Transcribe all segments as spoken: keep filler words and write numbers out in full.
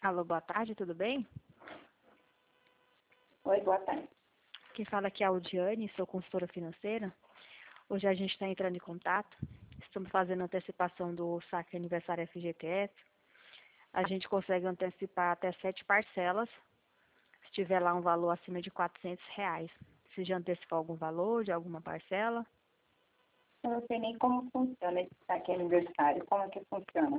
Alô, boa tarde, tudo bem? Oi, boa tarde. Quem fala aqui é a Audiane, sou consultora financeira. Hoje a gente está entrando em contato. Estamos fazendo antecipação do saque aniversário F G T S. A gente consegue antecipar até sete parcelas, se tiver lá um valor acima de quatrocentos reais. Você já antecipou algum valor de alguma parcela? Eu não sei nem como funciona esse saque aniversário. Como é que funciona?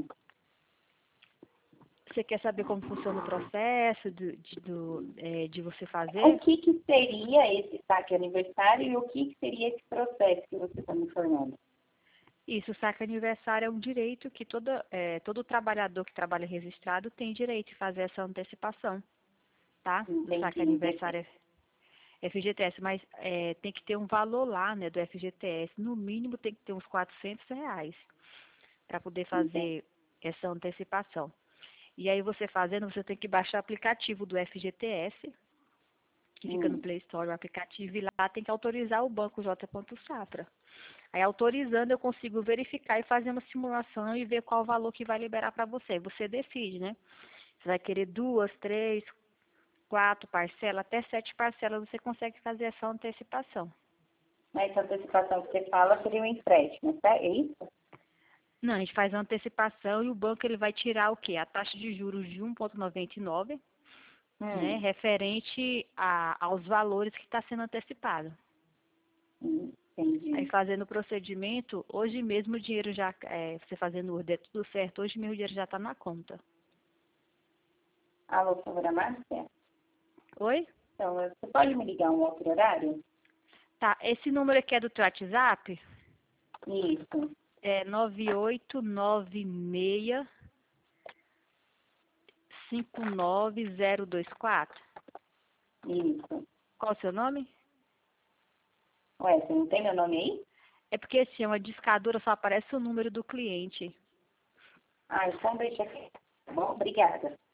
Você quer saber como funciona o processo de, de, do, é, de você O fazer? que, que seria esse saque aniversário e o que, que seria esse processo que você está me informando? Isso, o saque aniversário é um direito que toda, é, todo trabalhador que trabalha registrado tem direito de fazer essa antecipação, tá? Do saque Entendi, aniversário entendi. F- FGTS, mas é, tem que ter um valor lá, né, do F G T S. No mínimo tem que ter uns quatrocentos reais para poder Entendi. fazer essa antecipação. E aí você fazendo, você tem que baixar o aplicativo do F G T S, que fica no Hum, Play Store, o aplicativo, e lá tem que autorizar o banco J. Safra. Aí, autorizando, eu consigo verificar e fazer uma simulação e ver qual o valor que vai liberar para você. Você decide, né? Você vai querer duas, três, quatro parcelas, até sete parcelas você consegue fazer essa antecipação. Mas essa antecipação que você fala seria um empréstimo, tá? É isso? Não, a gente faz a antecipação e o banco ele vai tirar o quê? A taxa de juros de um vírgula noventa e nove, né? Hum, Referente a, aos valores que está sendo antecipado. hum, Aí entendi. fazendo o procedimento, hoje mesmo o dinheiro já, é, você fazendo o der tudo certo, hoje mesmo o dinheiro já está na conta. Alô, senhora Márcia? Oi? Então, você pode me ligar um outro horário? Tá, esse número aqui é do teu WhatsApp, Isso, é nove oito nove seis cinco nove zero dois quatro. isso. Qual o seu nome? Ué, você não tem meu nome aí? É porque assim, é uma discadora, só aparece o número do cliente. Ah, então deixa aqui. Tá bom, obrigada.